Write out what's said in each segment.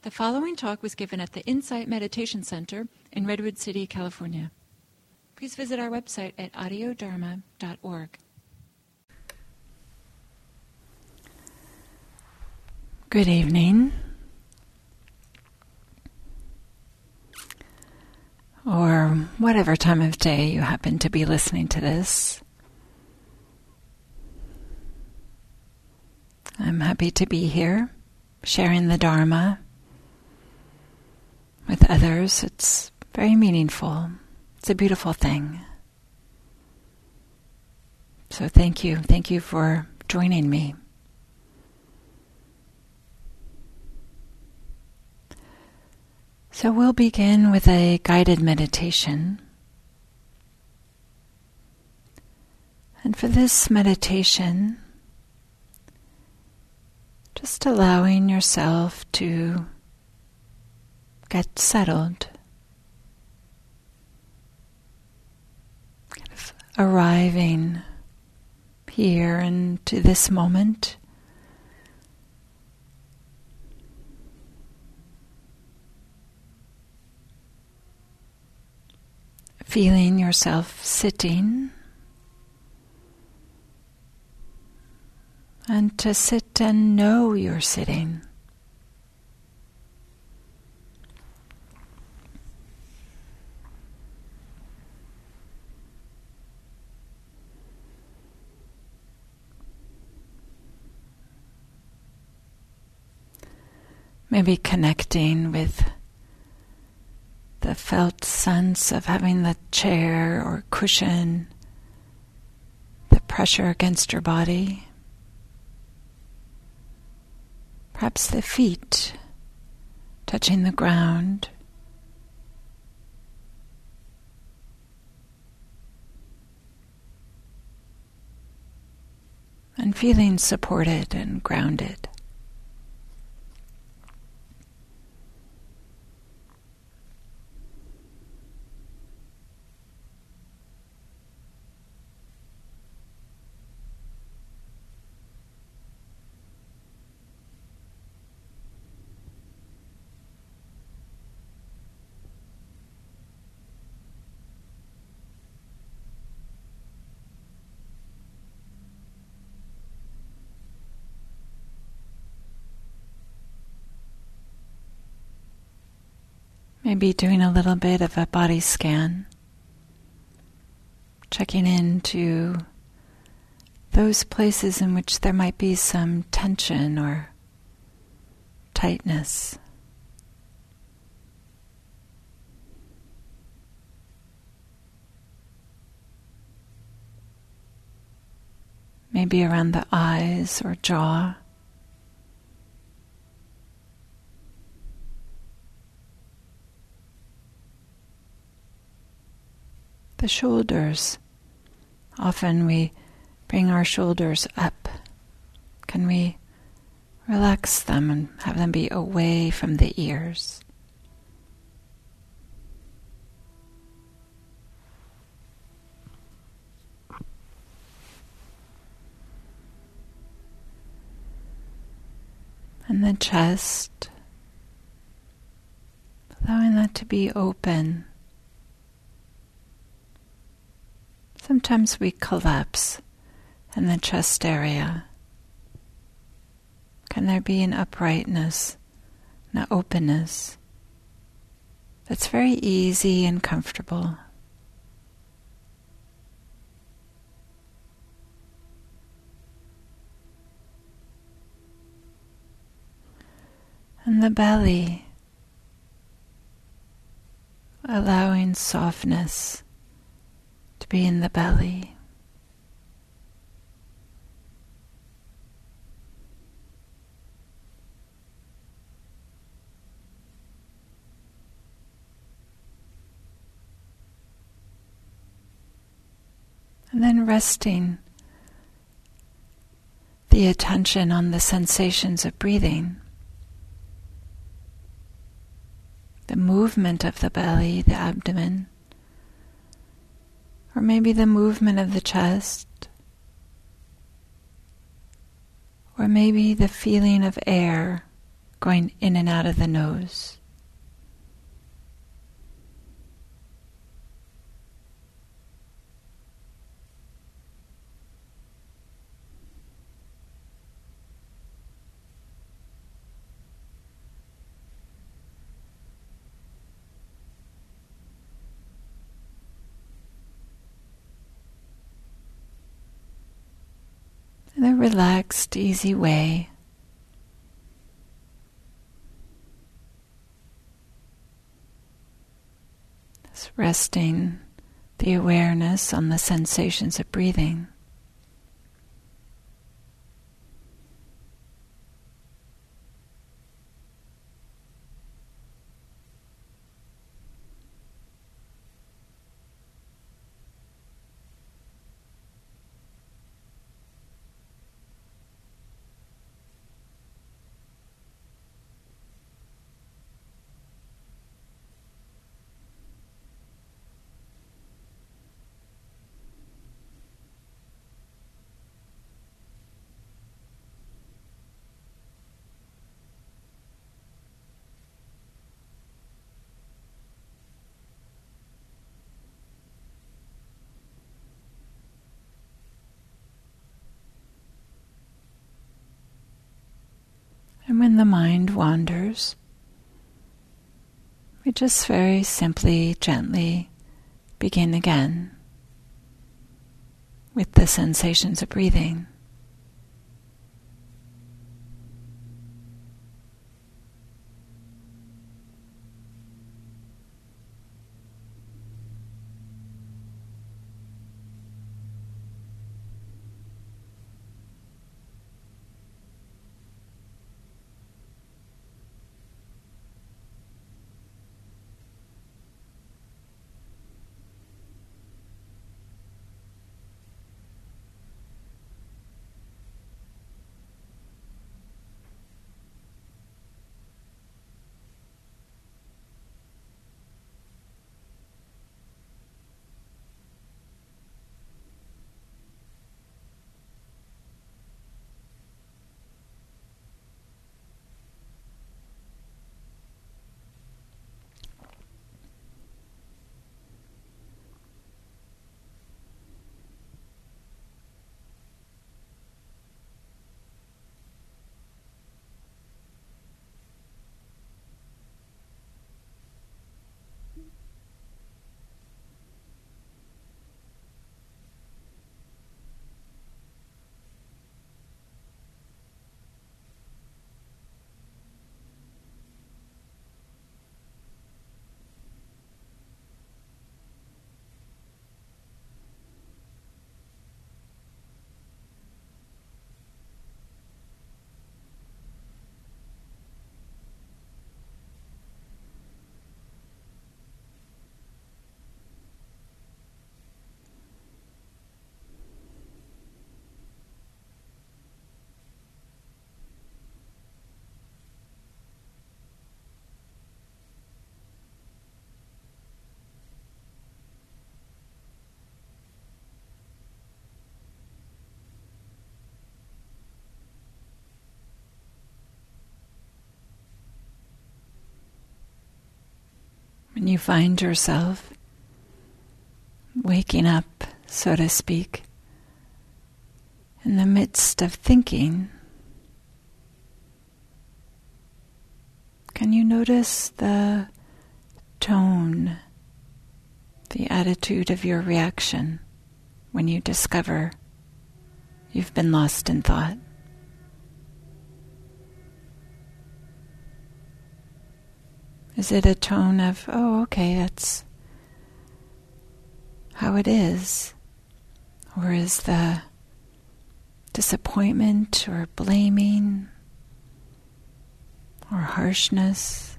The following talk was given at the Insight Meditation Center in Redwood City, California. Please visit our website at audiodharma.org. Good evening, or whatever time of day you happen to be listening to this. I'm happy to be here, sharing the Dharma with others. It's very meaningful. It's a beautiful thing. So thank you. Thank you for joining me. So we'll begin with a guided meditation. And for this meditation, just allowing yourself to get settled, kind of arriving here into this moment. Feeling yourself sitting, and to sit and know you're sitting. Maybe connecting with the felt sense of having the chair or cushion, the pressure against your body. Perhaps the feet touching the ground. And feeling supported and grounded. Maybe doing a little bit of a body scan, checking into those places in which there might be some tension or tightness. Maybe around the eyes or jaw. The shoulders. Often we bring our shoulders up. Can we relax them and have them be away from the ears? And the chest, allowing that to be open. Sometimes we collapse in the chest area. Can there be an uprightness, an openness that's very easy and comfortable? And the belly, allowing softness to be in the belly. And then resting the attention on the sensations of breathing. The movement of the belly, the abdomen, or maybe the movement of the chest, or maybe the feeling of air going in and out of the nose. In a relaxed, easy way, just resting the awareness on the sensations of breathing. And when the mind wanders, we just very simply, gently begin again with the sensations of breathing. When you find yourself waking up, so to speak, in the midst of thinking, can you notice the tone, the attitude of your reaction when you discover you've been lost in thought? Is it a tone of, oh, okay, that's how it is? Or is the disappointment or blaming or harshness?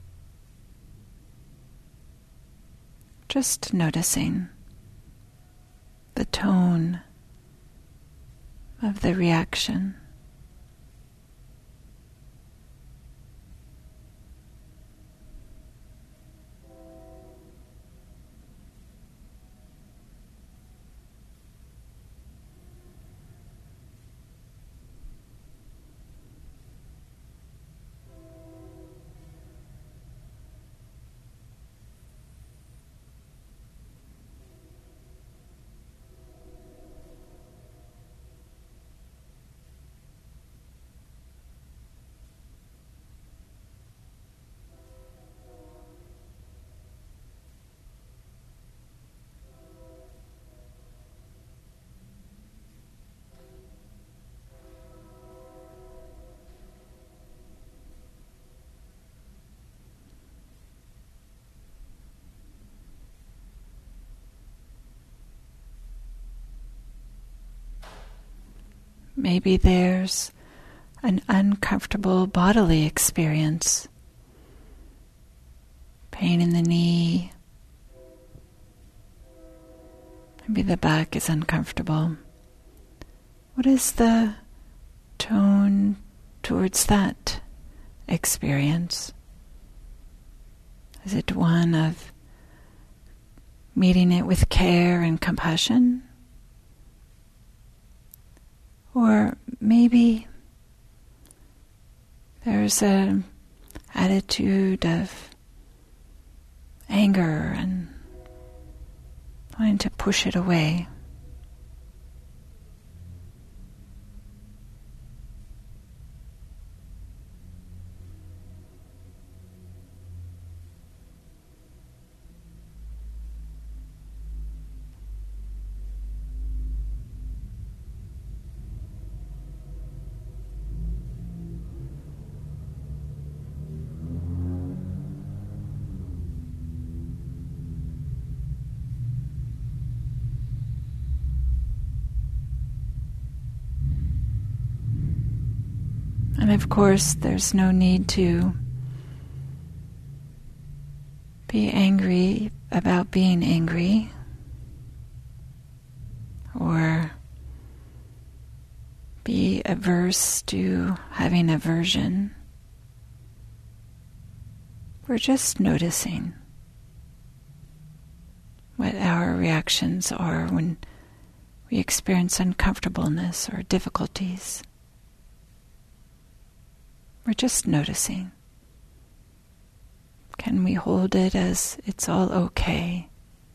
Just noticing the tone of the reaction. maybe there's an uncomfortable bodily experience. Pain in the knee. Maybe the back is uncomfortable. What is the tone towards that experience? Is it one of meeting it with care and compassion? Or maybe there's an attitude of anger and wanting to push it away. And of course, there's no need to be angry about being angry or be averse to having aversion. We're just noticing what our reactions are when we experience uncomfortableness or difficulties. We're just noticing. Can we hold it as it's all okay?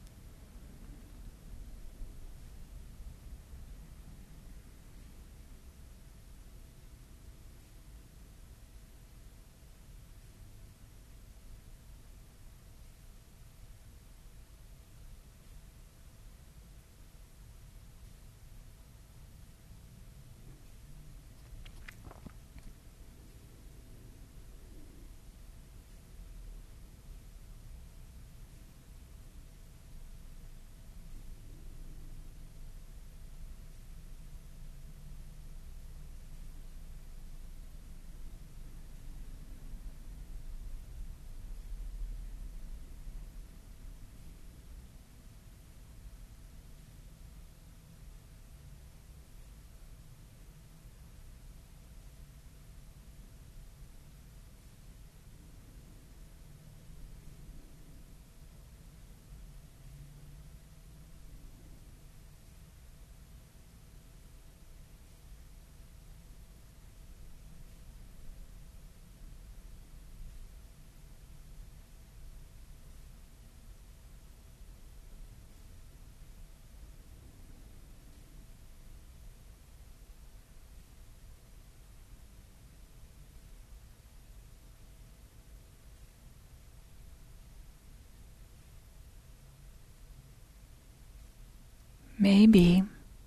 Maybe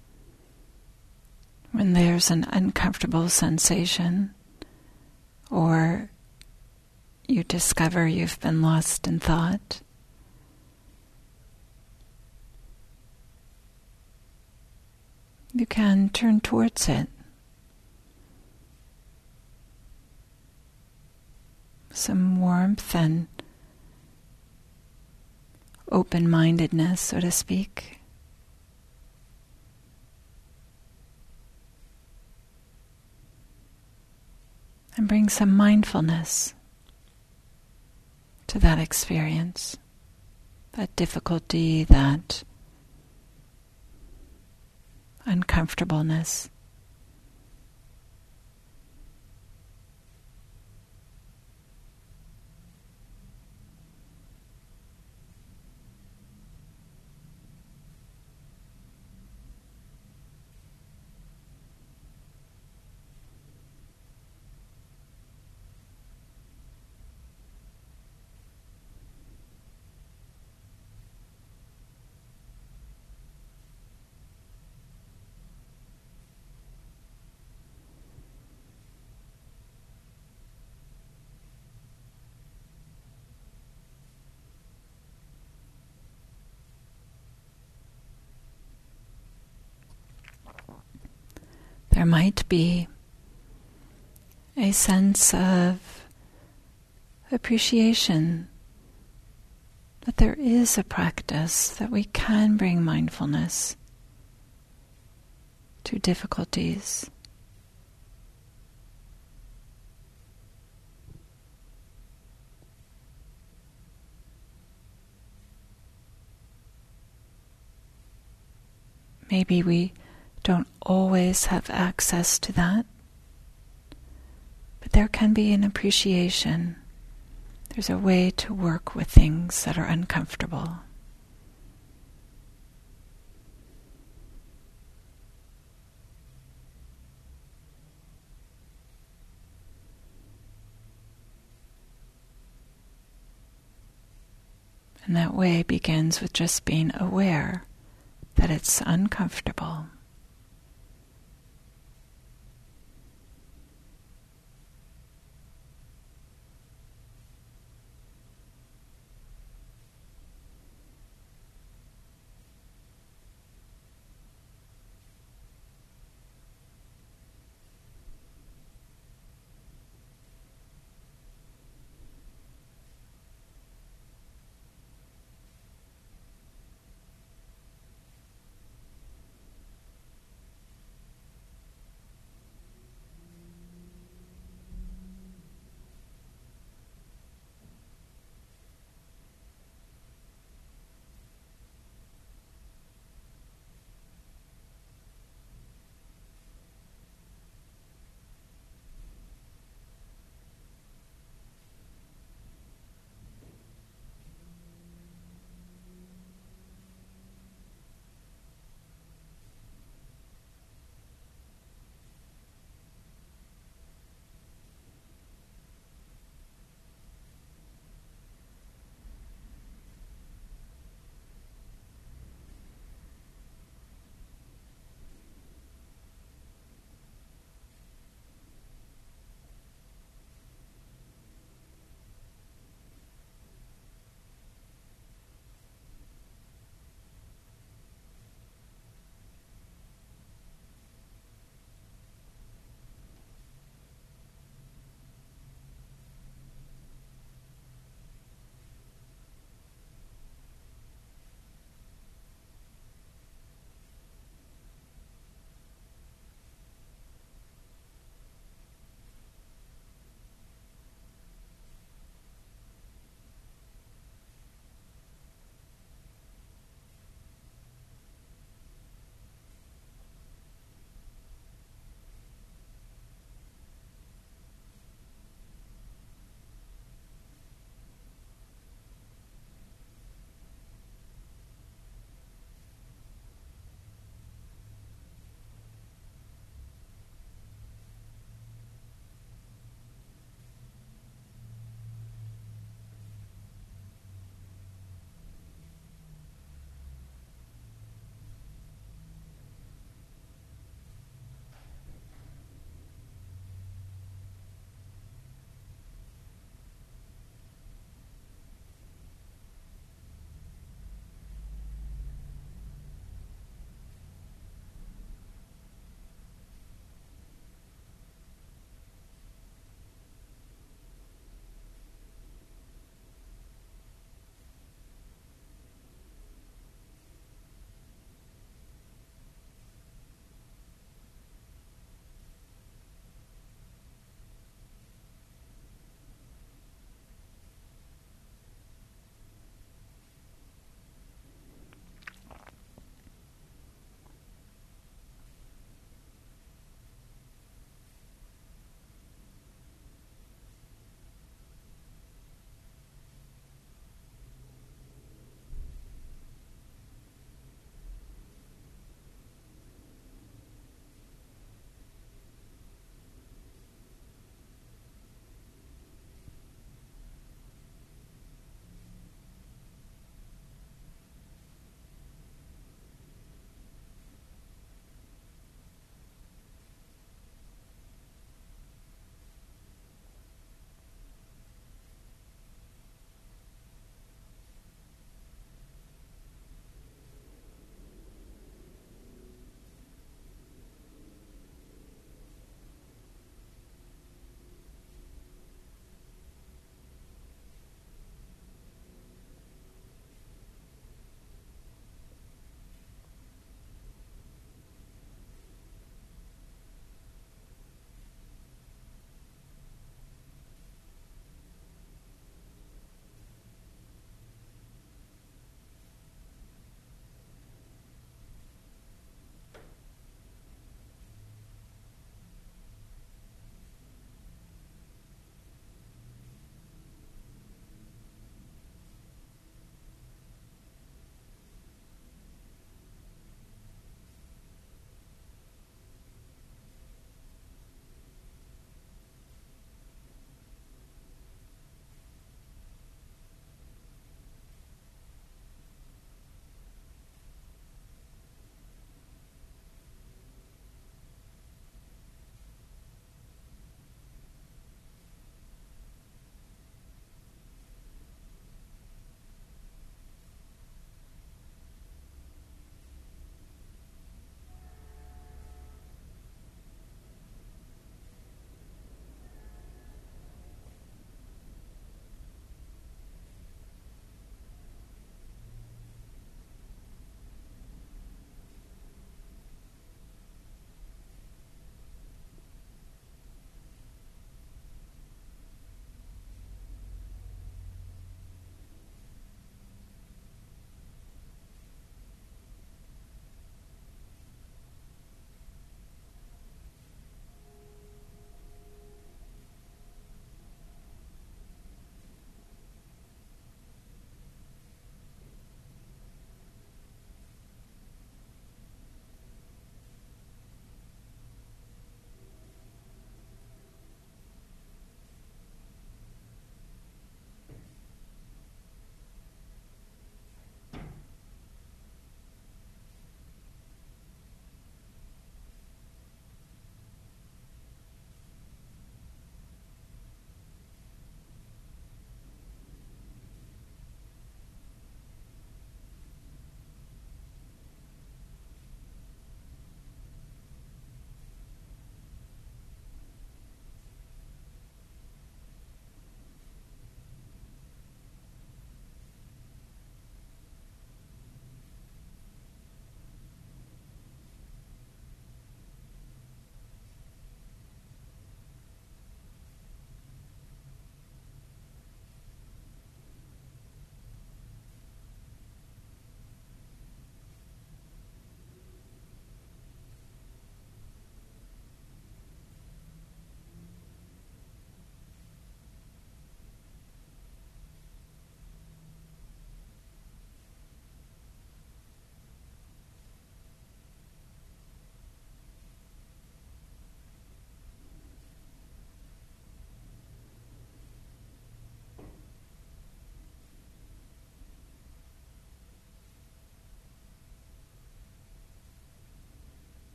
when there's an uncomfortable sensation or you discover you've been lost in thought, you can turn towards it. Some warmth and open-mindedness, so to speak. And bring some mindfulness to that experience, that difficulty, that uncomfortableness. might be a sense of appreciation that there is a practice that we can bring mindfulness to difficulties. Maybe we don't always have access to that, but there can be an appreciation. There's a way to work with things that are uncomfortable. And that way begins with just being aware that it's uncomfortable.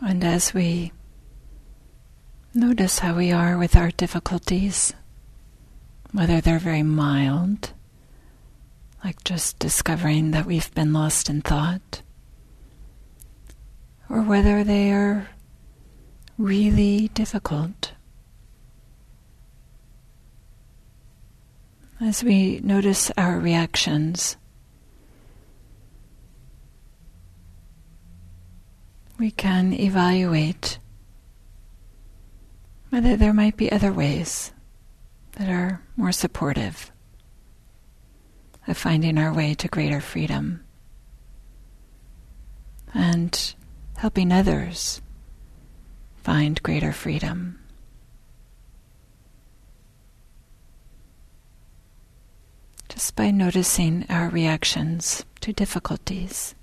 And as we notice how we are with our difficulties, whether they're very mild, like just discovering that we've been lost in thought, or whether they are really difficult. As we notice our reactions, we can evaluate whether there might be other ways that are more supportive of finding our way to greater freedom and helping others find greater freedom. Just by noticing our reactions to difficulties.